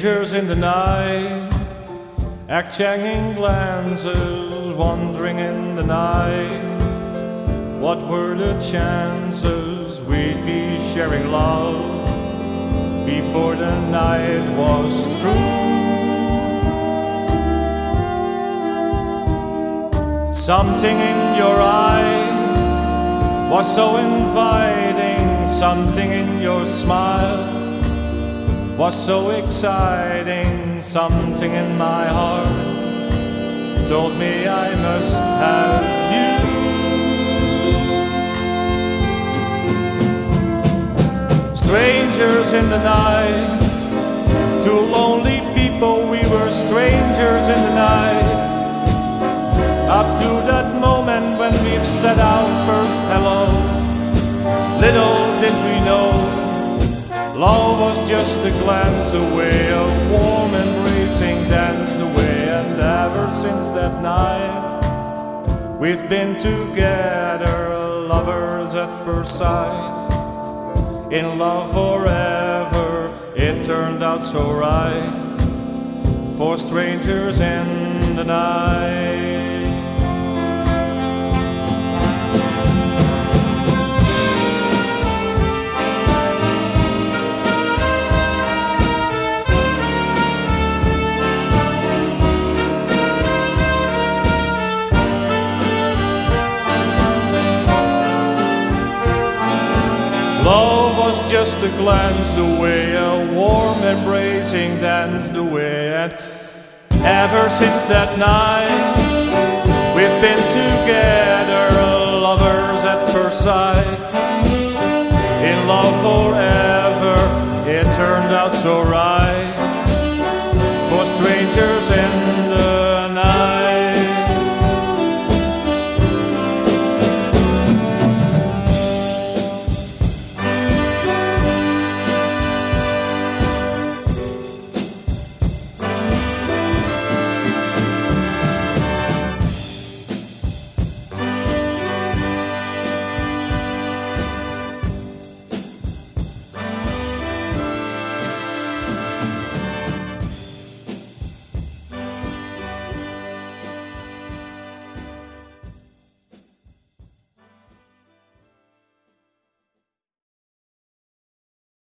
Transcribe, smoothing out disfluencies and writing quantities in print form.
Strangers in the night, exchanging glances, wandering in the night. What were the chances we'd be sharing love before the night was through? Something in your eyes was so inviting, something in your smile was so exciting, something in my heart told me I must have you. Strangers in the night, two lonely people, we were strangers in the night. Up to that moment when we've said our first hello, little did we know love was just a glance away, a warm embracing danced away. And ever since that night we've been together, lovers at first sight, in love forever. It turned out so right for strangers in the night. Love was just a glance away, a warm embracing danced away. And ever since that night